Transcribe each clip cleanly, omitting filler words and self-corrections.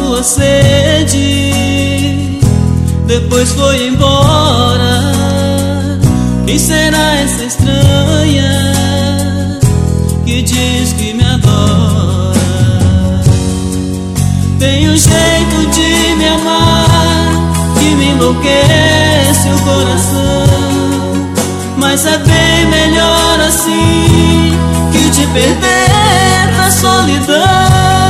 sua sede, depois foi embora. Quem será essa estranha que diz que me adora? Tem um jeito de me amar que me enlouquece o coração, mas é bem melhor assim que te perder na solidão.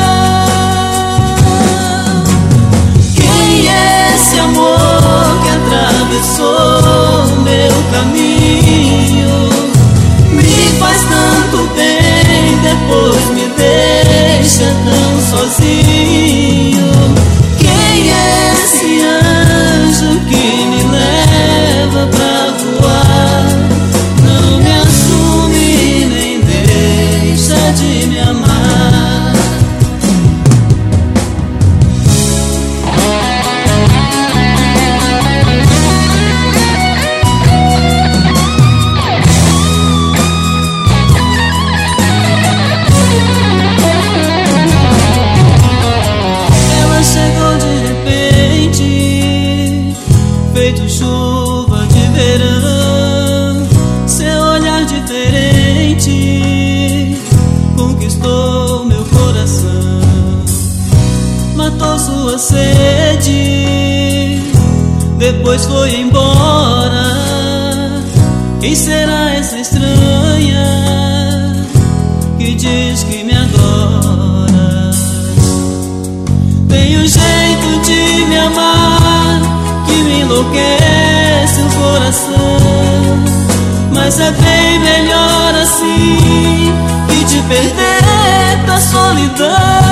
Quem é esse amor que atravessou meu caminho? Me faz tanto bem, depois me deixa tão sozinho. Quem é esse anjo que me leva pra voar? Não me assume nem deixa de me amar. Feito chuva de verão, seu olhar diferente conquistou meu coração, matou sua sede, depois foi embora. Quem será essa estranha que diz que me adora? Tem um jeito de me amar que me enlouquece o coração, mas é bem melhor assim que te perder da solidão.